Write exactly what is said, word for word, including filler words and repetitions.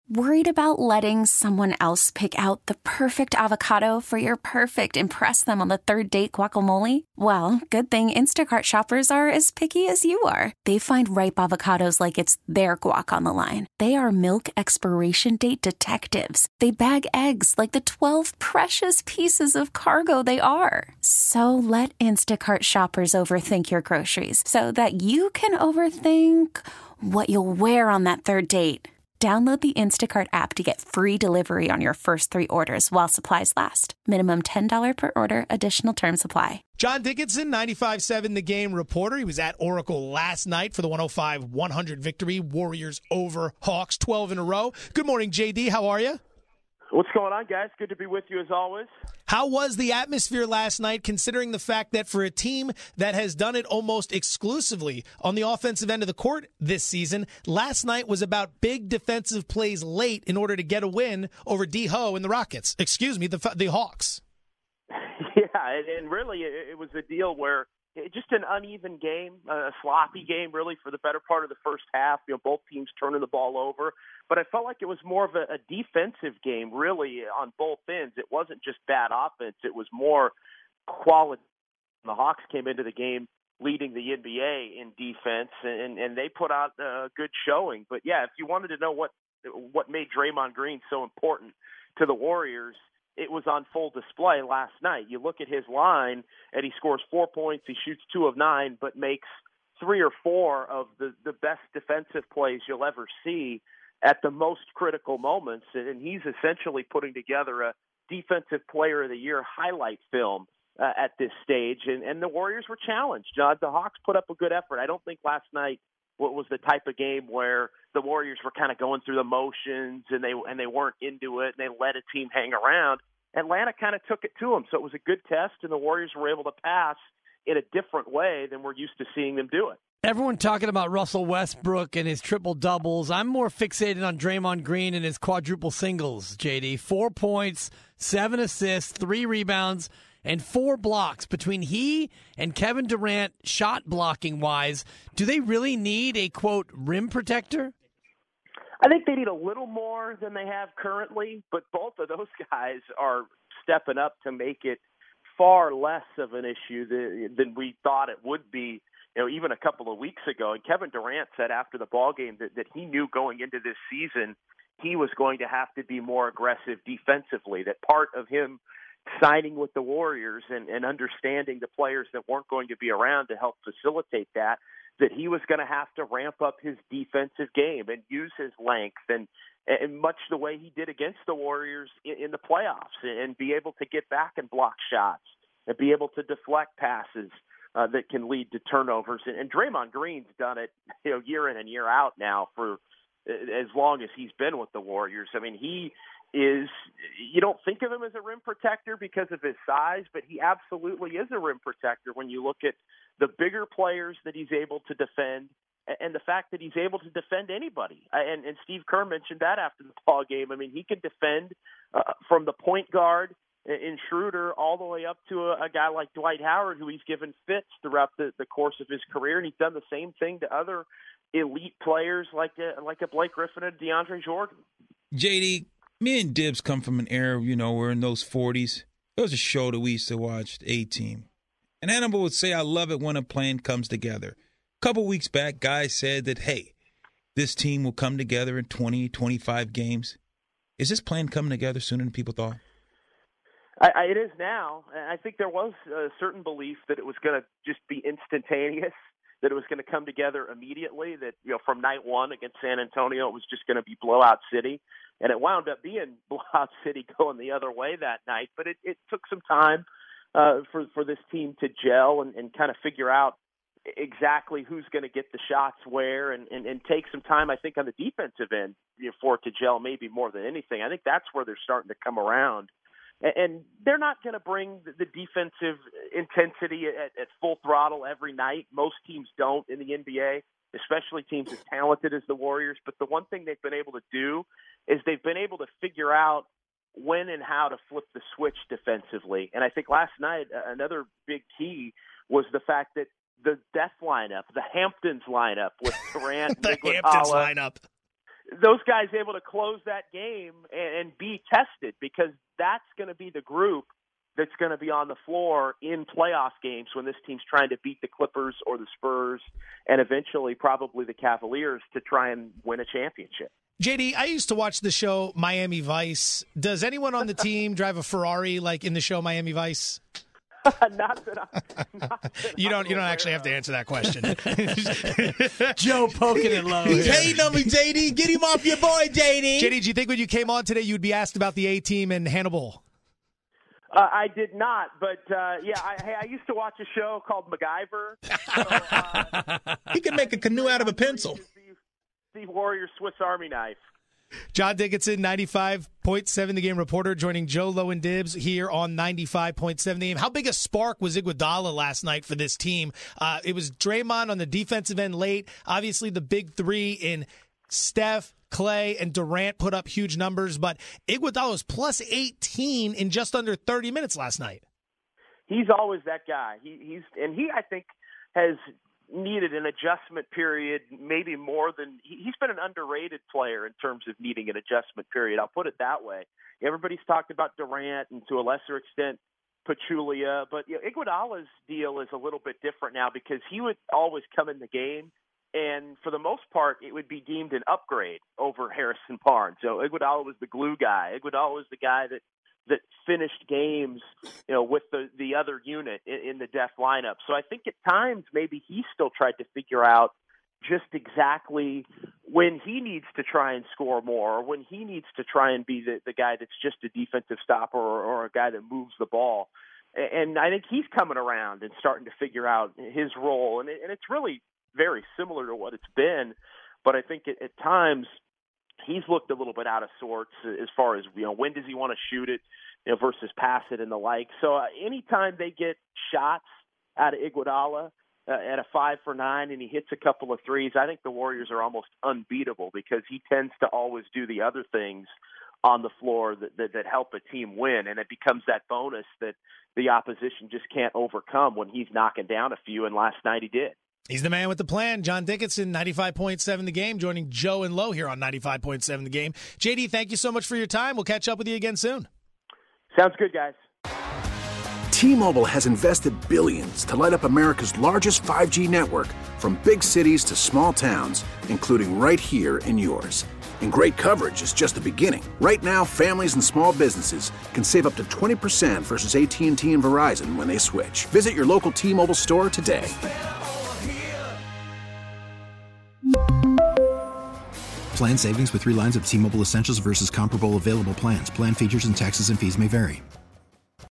Worried about letting someone else pick out the perfect avocado for your perfect impress them on the third date guacamole? Well, good thing Instacart shoppers are as picky as you are. They find ripe avocados like it's their guac on the line. They are milk expiration date detectives. They bag eggs like the twelve precious pieces of cargo they are. So let Instacart shoppers overthink your groceries so that you can overthink what you'll wear on that third date. Download the Instacart app to get free delivery on your first three orders while supplies last. Minimum ten dollars per order. Additional terms apply. John Dickinson, ninety-five point seven The Game reporter. He was at Oracle last night for the one oh five one hundred victory. Warriors over Hawks, twelve in a row. Good morning, J D. How are you? What's going on, guys? Good to be with you as always. How was the atmosphere last night, considering the fact that for a team that has done it almost exclusively on the offensive end of the court this season, last night was about big defensive plays late in order to get a win over D-Ho and the Rockets. Excuse me, the the Hawks. Yeah, and really it was a deal where just an uneven game, a sloppy game really for the better part of the first half. You know, both teams turning the ball over. But I felt like it was more of a, a defensive game, really, on both ends. It wasn't just bad offense. It was more quality. The Hawks came into the game leading the N B A in defense, and, and they put out a good showing. But, yeah, if you wanted to know what what made Draymond Green so important to the Warriors, it was on full display last night. You look at his line, and he scores four points. He shoots two of nine, but makes three or four of the, the best defensive plays you'll ever see at the most critical moments, and he's essentially putting together a defensive player of the year highlight film uh, at this stage, and, and the Warriors were challenged. Uh, the Hawks put up a good effort. I don't think last night was the type of game where the Warriors were kind of going through the motions and they and they weren't into it, and they let a team hang around. Atlanta kind of took it to them, so it was a good test, and the Warriors were able to pass in a different way than we're used to seeing them do it. Everyone talking about Russell Westbrook and his triple doubles. I'm more fixated on Draymond Green and his quadruple singles, J D. Four points, seven assists, three rebounds, and four blocks. Between he and Kevin Durant, shot blocking wise, do they really need a, quote, rim protector? I think they need a little more than they have currently, but both of those guys are stepping up to make it far less of an issue than, than we thought it would be. You know, even a couple of weeks ago, and Kevin Durant said after the ball game that, that he knew going into this season he was going to have to be more aggressive defensively, that part of him signing with the Warriors and, and understanding the players that weren't going to be around to help facilitate that, that he was going to have to ramp up his defensive game and use his length and, and much the way he did against the Warriors in, in the playoffs, and be able to get back and block shots and be able to deflect passes Uh, that can lead to turnovers. And, and Draymond Green's done it, you know, year in and year out now for as long as he's been with the Warriors. I mean, he is, you don't think of him as a rim protector because of his size, but he absolutely is a rim protector when you look at the bigger players that he's able to defend and the fact that he's able to defend anybody. And, and Steve Kerr mentioned that after the ball game. I mean, he can defend uh, from the point guard in Schroeder all the way up to a, a guy like Dwight Howard, who he's given fits throughout the, the course of his career. And he's done the same thing to other elite players like a, like a Blake Griffin and DeAndre Jordan. J D, me and Dibs come from an era, you know, we're in those forties. There was a show that we used to watch, the A-Team. And Hannibal would say, I love it when a plan comes together. A couple weeks back, guys said that, hey, this team will come together in twenty, twenty-five games. Is this plan coming together sooner than people thought? I, I, it is now. I think there was a certain belief that it was going to just be instantaneous, that it was going to come together immediately, that, you know, from night one against San Antonio, it was just going to be blowout city. And it wound up being blowout city going the other way that night. But it, it took some time uh, for, for this team to gel and, and kind of figure out exactly who's going to get the shots where, and, and, and take some time, I think, on the defensive end, you know, for it to gel maybe more than anything. I think that's where they're starting to come around. And they're not going to bring the defensive intensity at, at full throttle every night. Most teams don't in the N B A, especially teams as talented as the Warriors. But the one thing they've been able to do is they've been able to figure out when and how to flip the switch defensively. And I think last night, another big key was the fact that the death lineup, the Hamptons lineup with Durant, the Iguodala, Hamptons lineup. those guys able to close that game and, and be tested, because that's going to be the group that's going to be on the floor in playoff games when this team's trying to beat the Clippers or the Spurs and eventually probably the Cavaliers to try and win a championship. J D, I used to watch the show Miami Vice. Does anyone on the team drive a Ferrari like in the show Miami Vice? not that I, not that you don't. I'm you don't actually have to answer that question. Joe poking it low. He's here. hating on me, J D. Get him off your boy, J D. J D, do you think when you came on today you'd be asked about the A team and Hannibal? Uh, I did not, but uh, yeah, I, hey, I used to watch a show called MacGyver. So, uh, he can make a canoe out of a pencil. The, the Warriors Swiss Army knife. John Dickinson, ninety-five point seven The Game reporter, joining Joe Lowe and Dibbs here on ninety-five point seven The Game. How big a spark was Iguodala last night for this team? Uh, it was Draymond on the defensive end late. Obviously, the big three in Steph, Clay, and Durant put up huge numbers, but Iguodala was plus eighteen in just under thirty minutes last night. He's always that guy. He, he's and he, I think, has needed an adjustment period, maybe more than he, he's been an underrated player in terms of needing an adjustment period. I'll put it that way. Everybody's talked about Durant and to a lesser extent Pachulia, but you know, Iguodala's deal is a little bit different now because he would always come in the game, and for the most part, it would be deemed an upgrade over Harrison Barnes. So Iguodala was the glue guy. Iguodala was the guy that that finished games, you know, with the, the other unit in, in the Def lineup. So I think at times maybe he still tried to figure out just exactly when he needs to try and score more, or when he needs to try and be the, the guy that's just a defensive stopper, or, or a guy that moves the ball. And I think he's coming around and starting to figure out his role. And, it, and it's really very similar to what it's been. But I think at, at times he's looked a little bit out of sorts as far as, you know, when does he want to shoot it, you know, versus pass it and the like. So uh, anytime they get shots out of Iguodala uh, at a five for nine and he hits a couple of threes, I think the Warriors are almost unbeatable because he tends to always do the other things on the floor that, that, that help a team win. And it becomes that bonus that the opposition just can't overcome when he's knocking down a few, and last night he did. He's the man with the plan. John Dickinson, ninety-five point seven The Game, joining Joe and Lowe here on ninety-five point seven The Game. J D, thank you so much for your time. We'll catch up with you again soon. Sounds good, guys. T-Mobile has invested billions to light up America's largest five G network, from big cities to small towns, including right here in yours. And great coverage is just the beginning. Right now, families and small businesses can save up to twenty percent versus A T and T and Verizon when they switch. Visit your local T-Mobile store today. Plan savings with three lines of T-Mobile Essentials versus comparable available plans. Plan features and taxes and fees may vary.